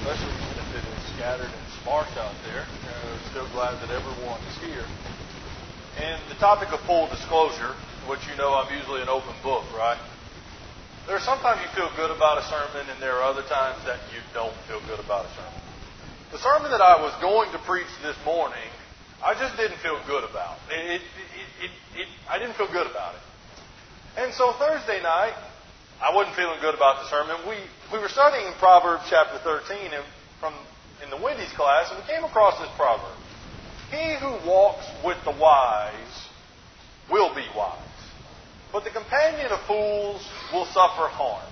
especially even if it is scattered and sparse out there. Still glad that everyone is here. And the topic of full disclosure, which you know I'm usually an open book, right? There are sometimes you feel good about a sermon, and there are other times that you don't feel good about a sermon. The sermon that I was going to preach this morning, I just didn't feel good about. I didn't feel good about it. And so Thursday night, I wasn't feeling good about the sermon. We were studying in Proverbs chapter 13 in the Wendy's class, and we came across this proverb. He who walks with the wise will be wise, but the companion of fools will suffer harm.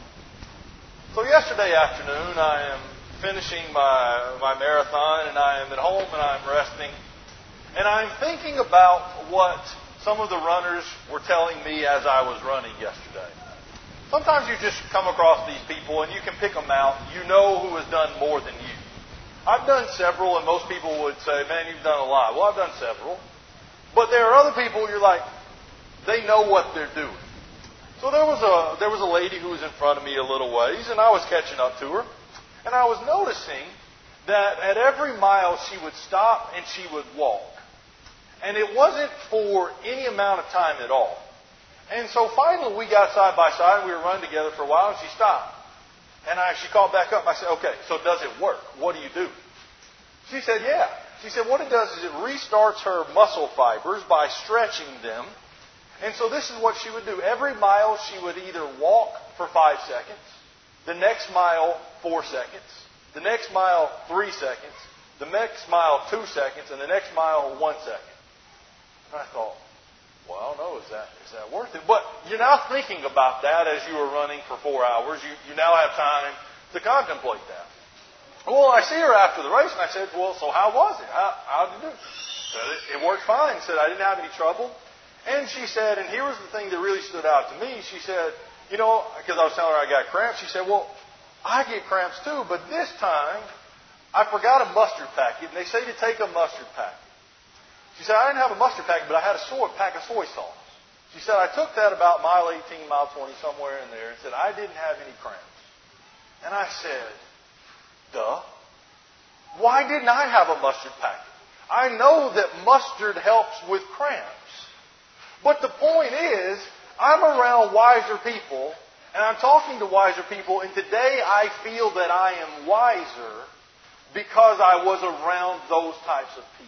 So yesterday afternoon, I am finishing my marathon, and I am at home, and I'm resting. And I'm thinking about what some of the runners were telling me as I was running yesterday. Sometimes you just come across these people, and you can pick them out. You know who has done more than you. I've done several, and most people would say, man, you've done a lot. Well, I've done several. But there are other people you're like, they know what they're doing. So there was a lady who was in front of me a little ways, and I was catching up to her. And I was noticing that at every mile she would stop and she would walk. And it wasn't for any amount of time at all. And so finally we got side by side, and we were running together for a while, and she stopped. And she called back up. I said, okay, so does it work? What do you do? She said, yeah. She said, what it does is it restarts her muscle fibers by stretching them. And so this is what she would do. Every mile she would either walk for 5 seconds, the next mile 4 seconds, the next mile 3 seconds, the next mile 2 seconds, and the next mile 1 second. And I thought, well, I don't know, is that worth it? But you're now thinking about that as you were running for 4 hours. You now have time to contemplate that. Well, I see her after the race, and I said, well, so how was it? How did you do? She said, it worked fine. She said, I didn't have any trouble. And she said, and here was the thing that really stood out to me. She said, you know, because I was telling her I got cramps, she said, well, I get cramps too, but this time I forgot a mustard packet, and they say to take a mustard packet. She said, I didn't have a mustard packet, but I had a pack of soy sauce. She said, I took that about mile 18, mile 20, somewhere in there, and said, I didn't have any cramps. And I said, duh. Why didn't I have a mustard packet? I know that mustard helps with cramps. But the point is, I'm around wiser people, and I'm talking to wiser people, and today I feel that I am wiser because I was around those types of people.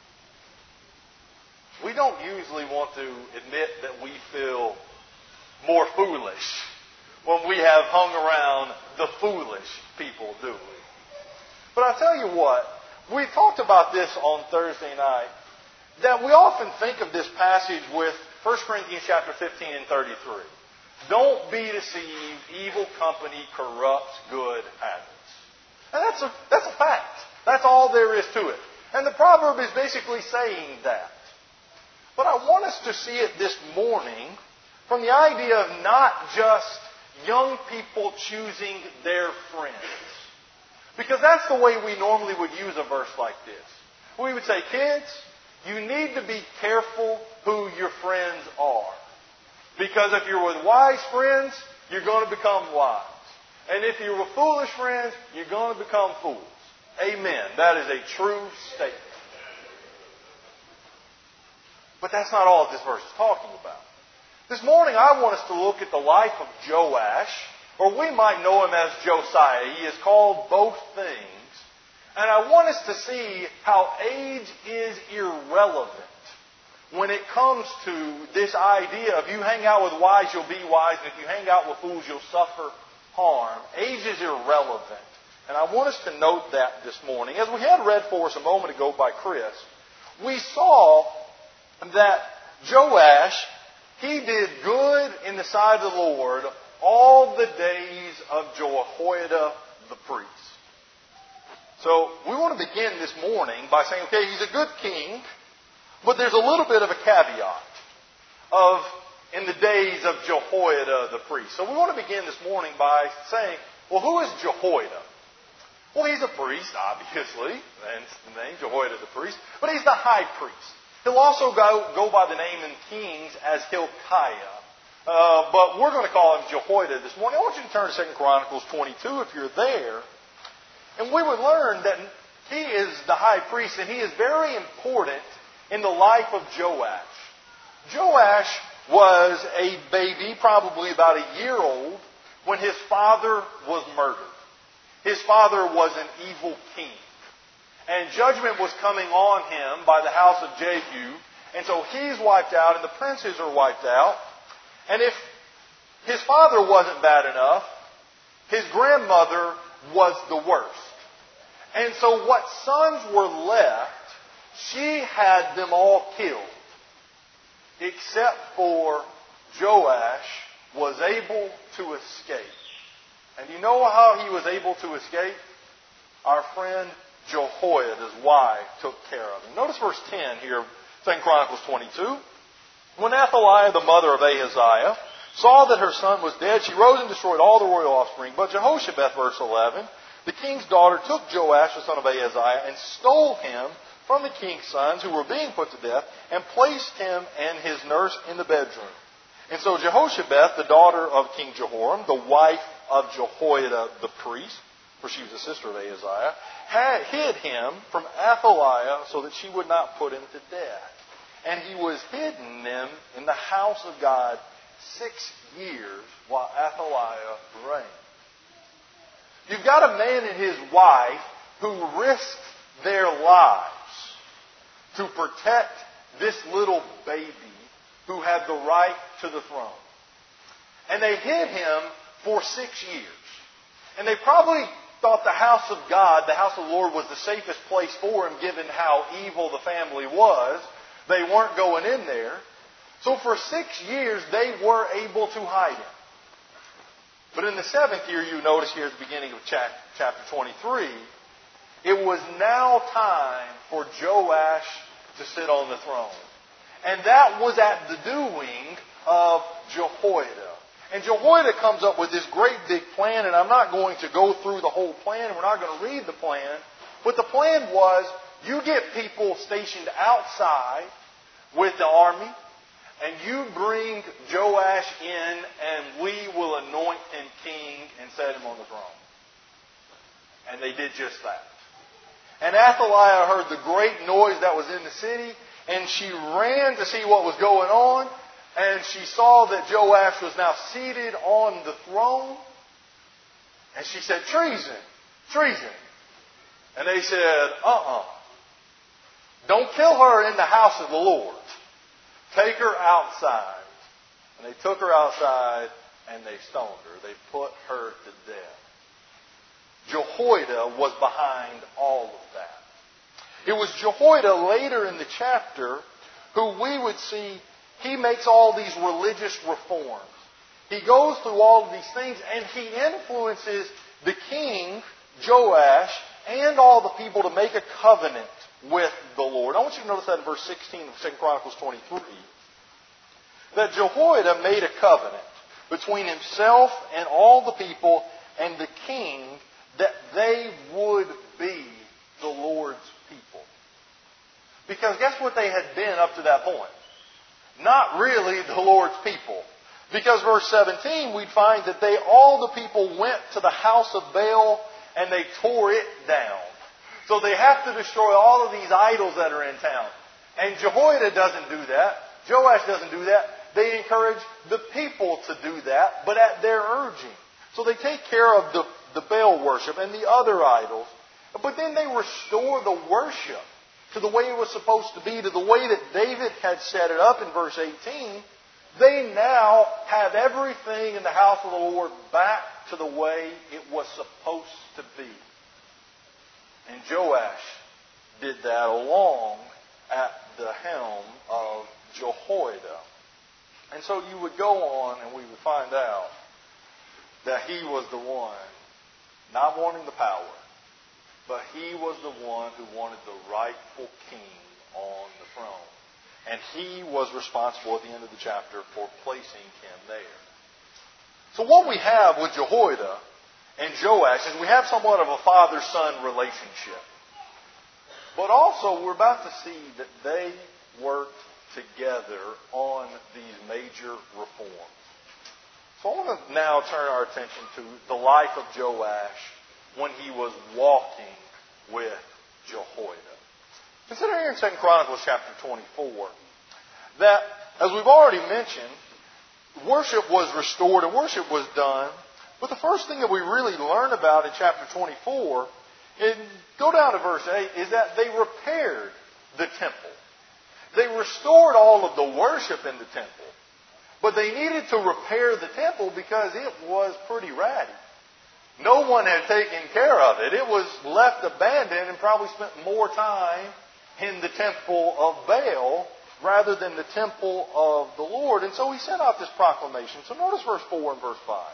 We don't usually want to admit that we feel more foolish when we have hung around the foolish people, do we? But I'll tell you what, we talked about this on Thursday night, that we often think of this passage with 1 Corinthians chapter 15 and 33. Don't be deceived, evil company corrupts good habits. And that's a fact. That's all there is to it. And the proverb is basically saying that. But I want us to see it this morning from the idea of not just young people choosing their friends. Because that's the way we normally would use a verse like this. We would say, kids, you need to be careful who your friends are. Because if you're with wise friends, you're going to become wise. And if you're with foolish friends, you're going to become fools. Amen. That is a true statement. But that's not all this verse is talking about. This morning I want us to look at the life of Joash, or we might know him as Josiah. He is called both things. And I want us to see how age is irrelevant when it comes to this idea of you hang out with wise, you'll be wise, and if you hang out with fools, you'll suffer harm. Age is irrelevant. And I want us to note that this morning. As we had read for us a moment ago by Chris, we saw that Joash, he did good in the sight of the Lord all the days of Jehoiada the priest. So we want to begin this morning by saying, okay, he's a good king, but there's a little bit of a caveat of in the days of Jehoiada the priest. So we want to begin this morning by saying, well, who is Jehoiada? Well, he's a priest, obviously, and the name Jehoiada the priest, but he's the high priest. He'll also go by the name in Kings as Hilkiah. But we're going to call him Jehoiada this morning. I want you to turn to 2 Chronicles 22 if you're there. And And we would learn that he is the high priest, and he is very important in the life of Joash. Joash was a baby, probably about a year old, when his father was murdered. His father was an evil king. And judgment was coming on him by the house of Jehu. And so he's wiped out, and the princes are wiped out. And if his father wasn't bad enough, his grandmother was the worst. And so what sons were left, she had them all killed. Except for Joash was able to escape. And you know how he was able to escape? Our friend Jehoiada's wife took care of him. Notice verse 10 here, 2 Chronicles 22. When Athaliah, the mother of Ahaziah, saw that her son was dead, she rose and destroyed all the royal offspring. But Jehoshabeth, verse 11, the king's daughter took Joash, the son of Ahaziah, and stole him from the king's sons who were being put to death, and placed him and his nurse in the bedroom. And so Jehoshabeth, the daughter of King Jehoram, the wife of Jehoiada the priest, for she was a sister of Ahaziah, had hid him from Athaliah so that she would not put him to death. And he was hidden them in the house of God 6 years while Athaliah reigned. You've got a man and his wife who risked their lives to protect this little baby who had the right to the throne. And they hid him for 6 years. And they probably thought the house of God, the house of the Lord, was the safest place for him given how evil the family was. They weren't going in there. So for 6 years, they were able to hide him. But in the 7th year, you notice here at the beginning of chapter 23, it was now time for Joash to sit on the throne. And that was at the doing of Jehoiada. And Jehoiada comes up with this great big plan, and I'm not going to go through the whole plan. We're not going to read the plan. But the plan was, you get people stationed outside with the army, and you bring Joash in, and we will anoint him king and set him on the throne. And they did just that. And Athaliah heard the great noise that was in the city, and she ran to see what was going on, and she saw that Joash was now seated on the throne, and she said, treason, treason. And they said, don't kill her in the house of the Lord. Take her outside. And they took her outside, and they stoned her. They put her to death. Jehoiada was behind all of that. It was Jehoiada later in the chapter who we would see he makes all these religious reforms. He goes through all of these things, and he influences the king, Joash, and all the people to make a covenant with the Lord. I want you to notice that in verse 16 of 2 Chronicles 23. That Jehoiada made a covenant between himself and all the people and the king that they would be the Lord's people. Because guess what they had been up to that point? Not really the Lord's people. Because verse 17, we'd find that all the people went to the house of Baal and they tore it down. So they have to destroy all of these idols that are in town. And Jehoiada doesn't do that. Joash doesn't do that. They encourage the people to do that, but at their urging. So they take care of the Baal worship and the other idols. But then they restore the worship to the way it was supposed to be, to the way that David had set it up in verse 18. They now have everything in the house of the Lord back to the way it was supposed to be. And Joash did that along at the helm of Jehoiada. And so you would go on and we would find out that he was the one not wanting the power, but he was the one who wanted the rightful king on the throne. And he was responsible at the end of the chapter for placing him there. So what we have with Jehoiada and Joash is we have somewhat of a father-son relationship. But also we're about to see that they worked together on these major reforms. So I want to now turn our attention to the life of Joash when he was walking in 2 Chronicles chapter 24 that, as we've already mentioned, worship was restored and worship was done. But the first thing that we really learn about in chapter 24, and go down to verse 8, is that they repaired the temple. They restored all of the worship in the temple. But they needed to repair the temple because it was pretty ratty. No one had taken care of it. It was left abandoned and probably spent more time in the temple of Baal rather than the temple of the Lord. And so he sent out this proclamation. So notice verse 4 and verse 5.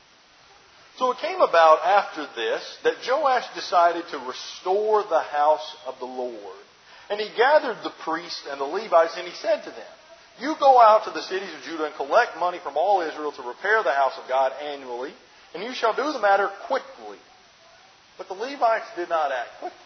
So it came about after this that Joash decided to restore the house of the Lord. And he gathered the priests and the Levites, and he said to them, "You go out to the cities of Judah and collect money from all Israel to repair the house of God annually, and you shall do the matter quickly." But the Levites did not act quickly.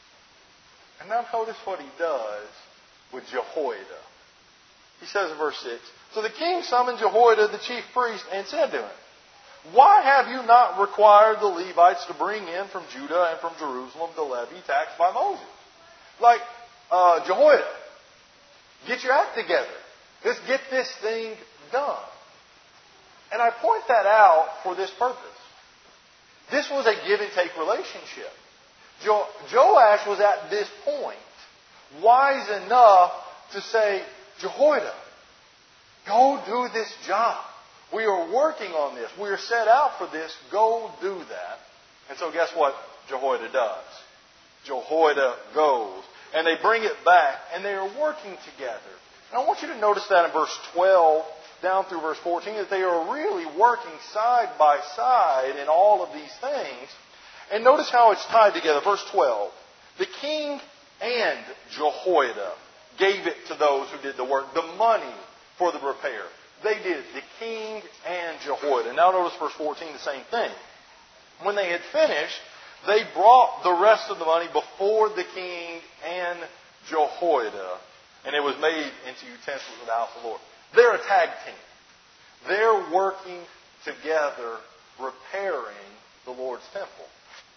And now notice what he does with Jehoiada. He says in verse 6, "So the king summoned Jehoiada, the chief priest, and said to him, 'Why have you not required the Levites to bring in from Judah and from Jerusalem the levy taxed by Moses?'" Like, Jehoiada, get your act together. Let's get this thing done. And I point that out for this purpose. This was a give and take relationship. Joash was at this point wise enough to say, "Jehoiada, go do this job. We are working on this. We are set out for this. Go do that." And so guess what Jehoiada does? Jehoiada goes. And they bring it back. And they are working together. And I want you to notice that in verse 12 down through verse 14, that they are really working side by side in all of these things. And notice how it's tied together. Verse 12. "The king and Jehoiada gave it to those who did the work." The money for the repair. They did. The king and Jehoiada. Now notice verse 14, the same thing. "When they had finished, they brought the rest of the money before the king and Jehoiada, and it was made into utensils of the house of the Lord." They're a tag team. They're working together, repairing the Lord's temple.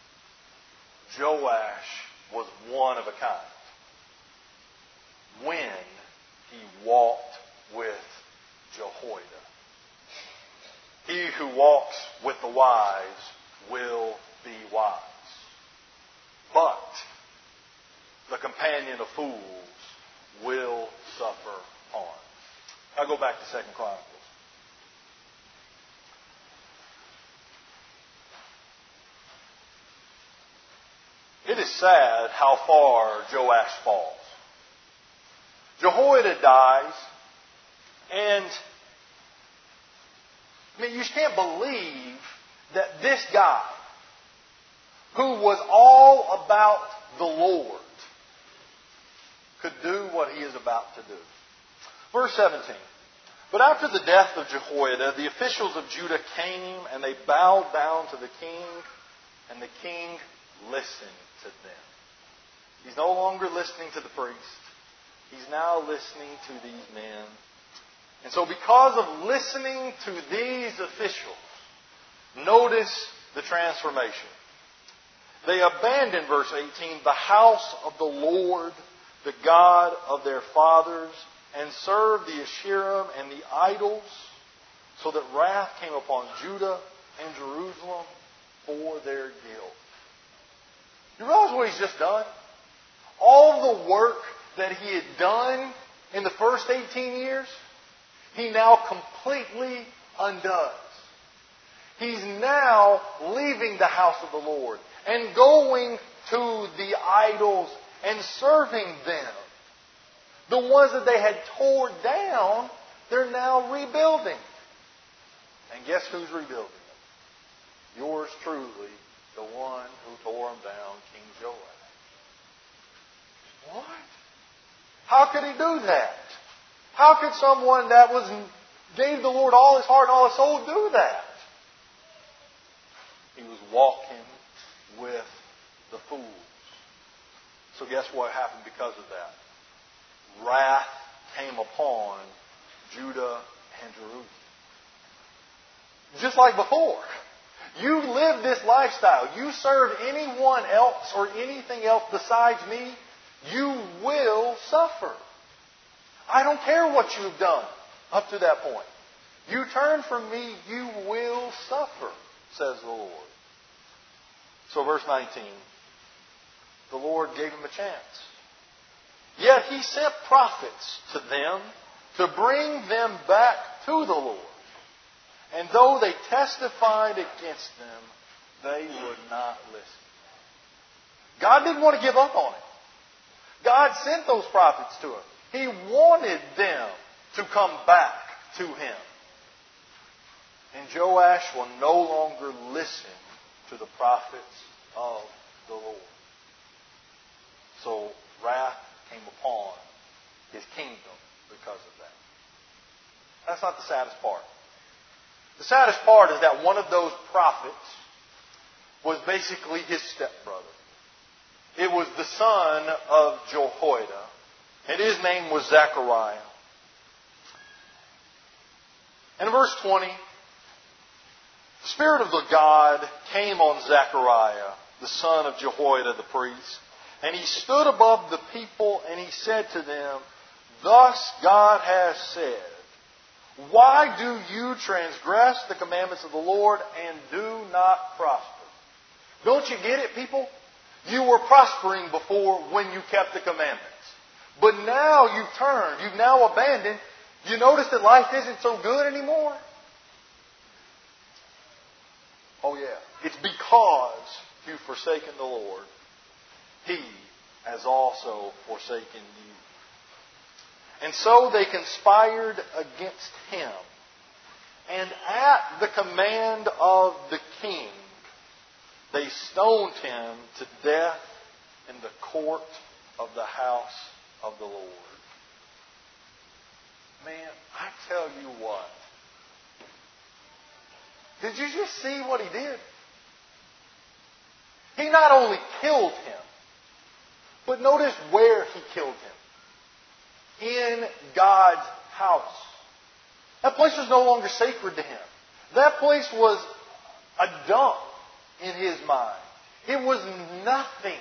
Joash was one of a kind when he walked with Jehoiada. He who walks with the wise will be wise. But the companion of fools will suffer harm. I'll go back to 2 Chronicles. It is sad how far Joash falls. Jehoiada dies, and you just can't believe that this guy, who was all about the Lord, could do what he is about to do. Verse 17. "But after the death of Jehoiada, the officials of Judah came and they bowed down to the king, and the king listened to them." He's no longer listening to the priest. He's now listening to these men. And so because of listening to these officials, notice the transformation. They abandoned, verse 18, the house of the Lord, the God of their fathers, and served the Asherim and the idols, so that wrath came upon Judah and Jerusalem for their guilt. You realize what he's just done? All the work that he had done in the first 18 years, he now completely undoes. He's now leaving the house of the Lord and going to the idols and serving them. The ones that they had torn down, they're now rebuilding. And guess who's rebuilding them? Yours truly, the one who tore them down, King Joash. What? How could he do that? How could someone that gave the Lord all his heart and all his soul do that? He was walking with the fools. So guess what happened because of that? Wrath came upon Judah and Jerusalem. Just like before. You live this lifestyle. You serve anyone else or anything else besides me, you will suffer. I don't care what you've done up to that point. You turn from me, you will suffer, says the Lord. So verse 19, the Lord gave him a chance. Yet he sent prophets to them to bring them back to the Lord. And though they testified against them, they would not listen. God didn't want to give up on him. God sent those prophets to him. He wanted them to come back to him. And Joash will no longer listen to the prophets of the Lord. So wrath came upon his kingdom because of that. That's not the saddest part. The saddest part is that one of those prophets was basically his stepbrother. It was the son of Jehoiada, and his name was Zechariah. And in verse 20, the Spirit of the God came on Zechariah, the son of Jehoiada the priest, and he stood above the people and he said to them, Thus God has said, Why do you transgress the commandments of the Lord and do not prosper? Don't you get it, people? You were prospering before when you kept the commandments. But now you've turned. You've now abandoned. You notice that life isn't so good anymore? Oh yeah. It's because you've forsaken the Lord. He has also forsaken you. And so they conspired against him. And at the command of the king, they stoned him to death in the court of the house of the Lord. Man, I tell you what. Did you just see what he did? He not only killed him, but notice where he killed him. In God's house. That place was no longer sacred to him. That place was a dump in his mind. It was nothing.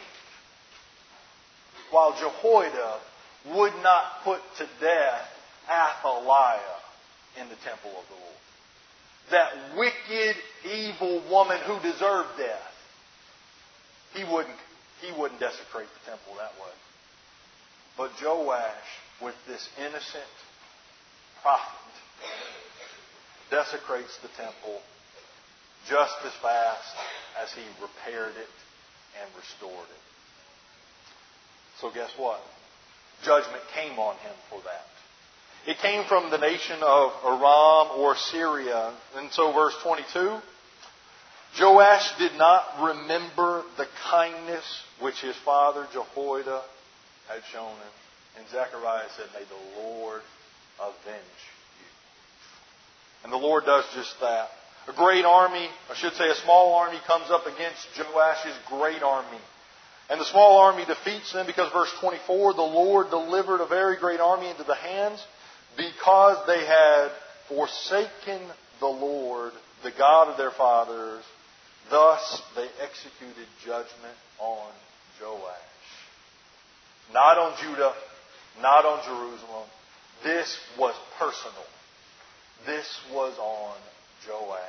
While Jehoiada would not put to death Athaliah in the temple of the Lord. That wicked, evil woman who deserved death. He wouldn't desecrate the temple that way. But Joash, with this innocent prophet, desecrates the temple just as fast as he repaired it and restored it. So guess what? Judgment came on him for that. It came from the nation of Aram or Syria. And so verse 22, Joash did not remember the kindness which his father Jehoiada had shown him. And Zechariah said, May the Lord avenge you. And the Lord does just that. A great army, I should say a small army, comes up against Joash's great army. And the small army defeats them because verse 24, the Lord delivered a very great army into the hands because they had forsaken the Lord, the God of their fathers. Thus they executed judgment on Joash. Not on Judah, not on Jerusalem. This was personal. This was on Joash.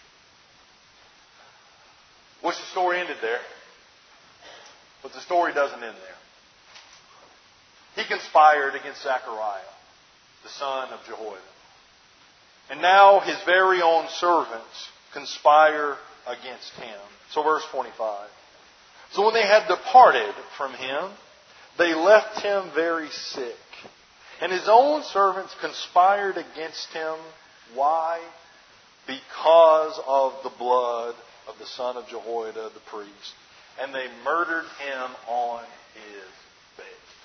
Wish the story ended there. But the story doesn't end there. He conspired against Zechariah, the son of Jehoiada. And now his very own servants conspire against him. So verse 25. So when they had departed from him, they left him very sick. And his own servants conspired against him. Why? Because of the blood of the son of Jehoiada the priest. And they murdered him on his bed.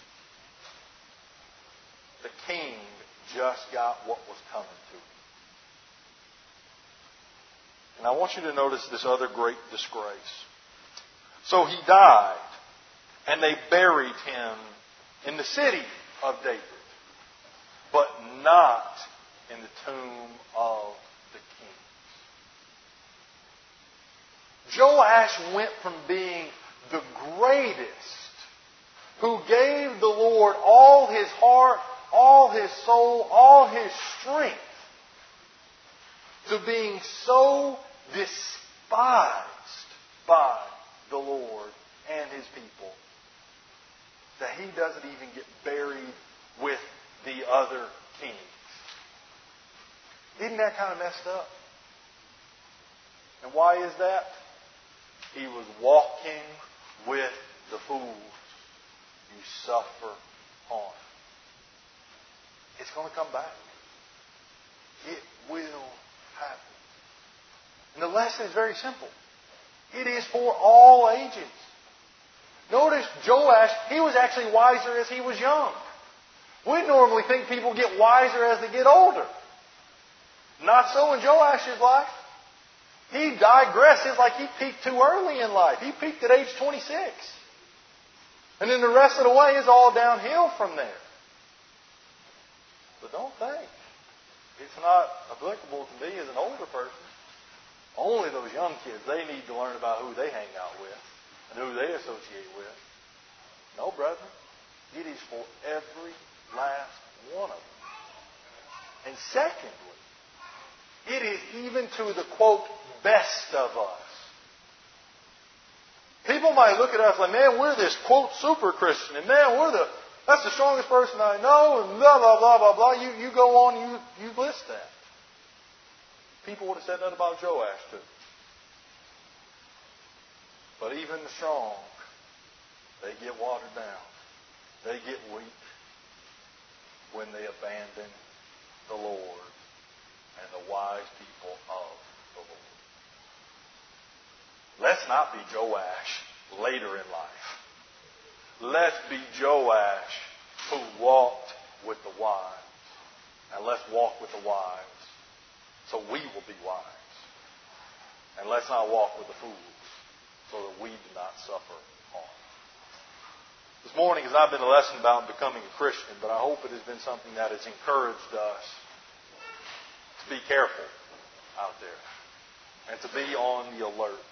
The king just got what was coming to him. And I want you to notice this other great disgrace. So he died, and they buried him in the city of David, but not in the tomb of the king. Joash went from being the greatest who gave the Lord all his heart, all his soul, all his strength, to being so despised by the Lord and his people that he doesn't even get buried with the other kings. Isn't that kind of messed up? And why is that? He was walking with the fools. You suffer harm. It's going to come back. It will happen. And the lesson is very simple. It is for all ages. Notice Joash, he was actually wiser as he was young. We normally think people get wiser as they get older. Not so in Joash's life. He digressed. It's like he peaked too early in life. He peaked at age 26. And then the rest of the way is all downhill from there. But don't think it's not applicable to me as an older person. Only those young kids, they need to learn about who they hang out with and who they associate with. No, brethren. It is for every last one of them. And secondly, it is even to the, quote, best of us. People might look at us like, man, we're this, quote, super Christian. And man, that's the strongest person I know. And blah, blah, blah, blah, blah. You go on, you list that. People would have said that about Joash too. But even the strong, they get watered down. They get weak when they abandon the Lord and the wise people of the Lord. Let's not be Joash later in life. Let's be Joash who walked with the wise. And let's walk with the wise so we will be wise. And let's not walk with the fools so that we do not suffer harm. This morning has not been a lesson about becoming a Christian, but I hope it has been something that has encouraged us to be careful out there and to be on the alert.